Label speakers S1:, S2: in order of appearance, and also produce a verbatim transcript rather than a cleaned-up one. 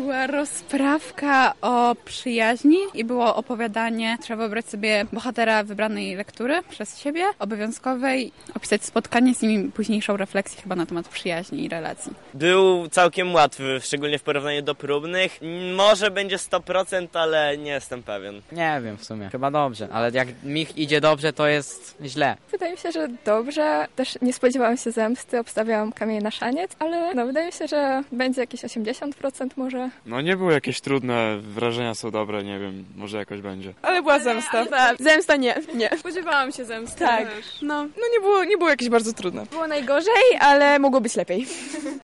S1: Była rozprawka o przyjaźni i było opowiadanie, trzeba wybrać sobie bohatera wybranej lektury przez siebie, obowiązkowej, opisać spotkanie z nimi, późniejszą refleksję chyba na temat przyjaźni i relacji.
S2: Był całkiem łatwy, szczególnie w porównaniu do próbnych. Może będzie sto procent, ale nie jestem pewien.
S3: Nie wiem w sumie, chyba dobrze, ale jak mi idzie dobrze, to jest źle.
S4: Wydaje mi się, że dobrze. Też nie spodziewałam się zemsty, obstawiałam kamień na szaniec, ale no, wydaje mi się, że będzie jakieś osiemdziesiąt procent może.
S5: No nie było jakieś trudne, wrażenia są dobre, nie wiem, może jakoś będzie.
S6: Ale była zemsta.
S7: Tak.
S6: Zemsta nie, nie.
S7: Spodziewałam się zemsty.
S6: Tak, no, no nie było, nie było jakieś bardzo trudne.
S7: Było najgorzej,
S6: Ale mogło być lepiej.